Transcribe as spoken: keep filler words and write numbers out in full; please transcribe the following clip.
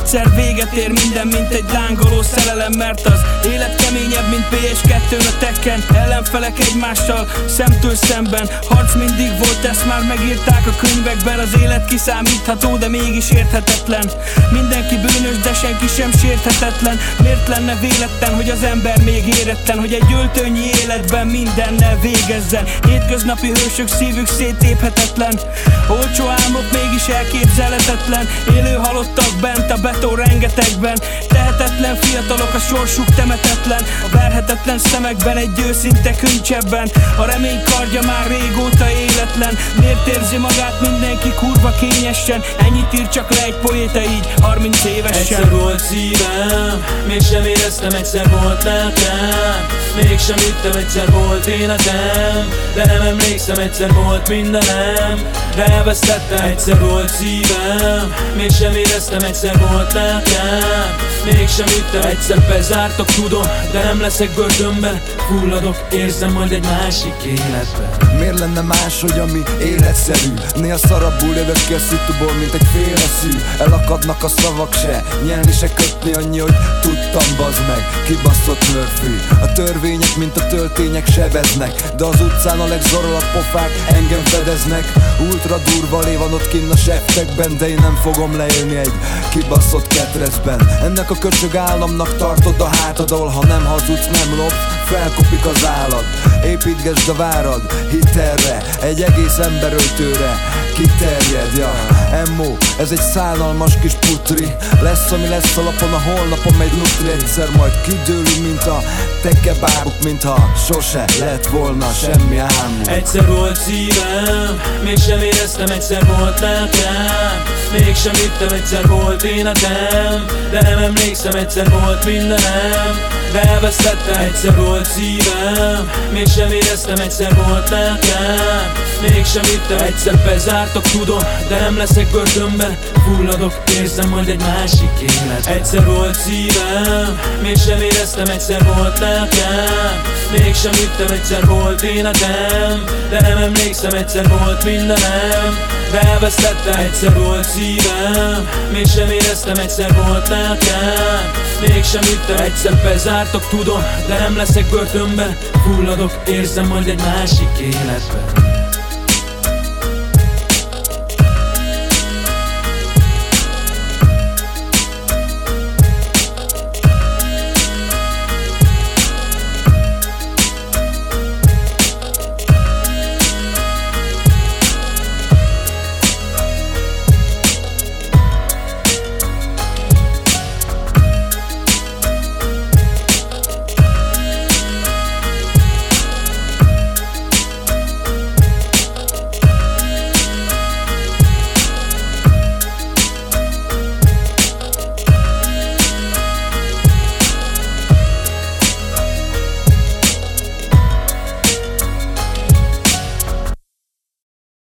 egyszer véget ér minden, mint egy lángoló szerelem. Mert az élet keményebb, mint pé es kettő a Tekken. Ellenfelek egymással szemtől szemben, harc mindig volt, ezt már megírták a könyvekben. Az élet kiszámítható, de mégis érthetetlen. Mindenki bűnös, de senki sem sérthetetlen. Miért lenne véletlen, hogy az ember még éretlen, hogy egy öltönyi életben mindennel végezzen? Hétköznapi hősök, szívük széttéphetetlen, olcsó álmok mégis elképzelhetetlen. Élő halottak bent a beton rengetegben, tehetetlen fiatalok, a sorsuk temetetlen. A verhetetlen szemekben egy őszinte könycsebben, a remény kardja már régóta életlen. Miért érzi magát mindenki kurva kényesen? Ennyit ír csak le egy poéta így harminc évesen. Egyszer volt szívem, mégsem éreztem, egyszer volt lelkem. Mégsem hittem, egyszer volt életem, de nem emlékszem, egyszer volt mindenem, de elvesztettem. Egyszer volt szívem, mégsem éreztem, egyszer volt lelkem. Mégsem hittem, egyszer bezártak, tudom, de nem leszek börtönben. Fulladok, érzem majd egy másik életben. Miért lenne más, hogy ami életszerű? Néha szarabbul jövök ki a szituból, mint egy félre szű. Elakadnak a szavak, se nyelni, se kötni, annyi, hogy tudtam, bazd meg. Kibaszott Murphy. A törvények, mint a töltények sebeznek, de az utcán a legzorolabb pofák engem fedeznek. Ultra durva lé van ott kinn a seftekben, de én nem fogom leélni egy kibaszott ketrezben. Ennek a köcsög államnak tartod a hátad, ahol ha nem hazudsz, nem lopsz, felkopik az állat. Építgesd a várad, hidd erre, egy egész emberöltőre kiterjed, ja. Emmó, ez egy szánalmas kis putri, lesz ami lesz a lapon, a holnapom egy nutri. Egyszer majd kidőlünk, mint a tekebáruk, mintha sose lett volna semmi álmunk. Egyszer volt szívem, mégsem éreztem, egyszer volt lelkem. Mégsem hittem, egyszer volt életem, de nem emlékszem, egyszer volt mindenem, de elvesztettem. Egyszer volt szívem, mégsem éreztem, egyszer volt lelkem. Mégsem hittem, egyszer bezártak, tudom, de nem leszek börtönben. Fulladok, érzem majd egy másik életben. Egyszer volt szívem, mégsem éreztem, egyszer volt lelkem. Mégsem hittem, egyszer volt életem, de nem emlékszem, egyszer volt mindenem, de elvesztettem. Egyszer volt szívem, mégsem éreztem, egyszer volt lelkem. Mégsem hittem, egyszer bezártak, tudom, de nem leszek börtönben. Fulladok, érzem majd egy másik életben.